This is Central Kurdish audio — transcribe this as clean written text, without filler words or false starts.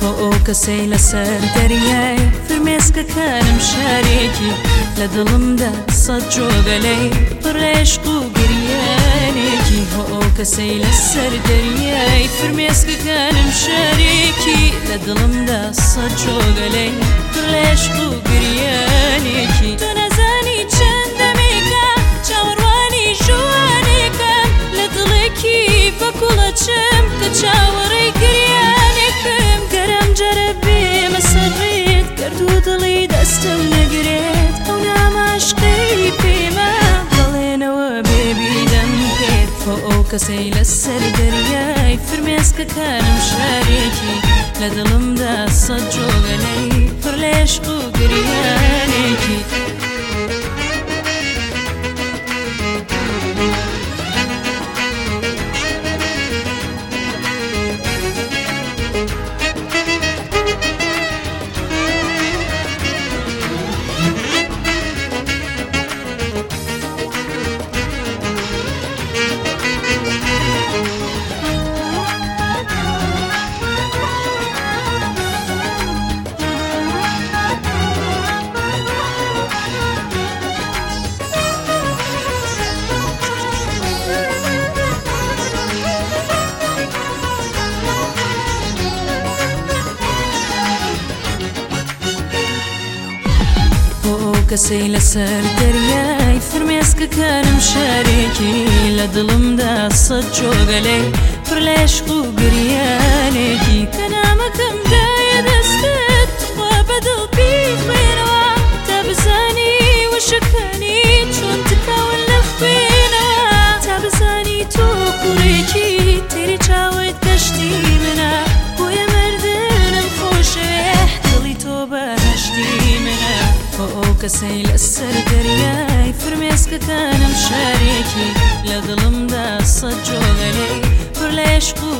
ئەو کەسەی لەسەر دەریای فرمێسکەکانم شارێکی لە دڵمدا سەد جۆگەلەی پڕێشق و گریانێکی ئەو کەسەی لەسەر دەریای فرمێسکەکانم شارێکی لە دڵمدا سەد جۆگەلەی پڕێشق و گریانێکی تۆ نەزانی چەندەمێکە چاوەڕوانی ژوانێکم لە دڵێکی بەکوڵەچم کە چاوەڕێی گریانێکم گەرم جەرەبێ مەسەڕێت گەرد و دڵی دەستم نەگرێت ئەو ناماشقەی پێمە بەڵێنەوە بێبیدەم پێت ئەو کەسەی لەسەر دەریای فرمێسکەکانم شارێکی لە دڵمدا سەد جۆگەلەی پڕ لێشق و گریانێکی کەسەی لەسەر دەریای فرمێسکەکانم شارێکی لە دڵمدا سەد جۆگەلەی پڕ لێشق و گریانێکی کە نامەکەم دایە دەستت خوا بەدڵ بیخوێنەوە تا بزانی وشەکانی چۆن تکاون لە خوێنەوە تا بزانی تۆ کوڕێکی تێری چاوت گەشتی منە بۆیە مردنم خۆشەوێ دڵی تۆ بەهەشتی منە ئەو کەسەی لەسەر دەریای فرمێسکەکانم شارێکی لە دڵمدا سەد جۆگەلەی پڕ لێشق و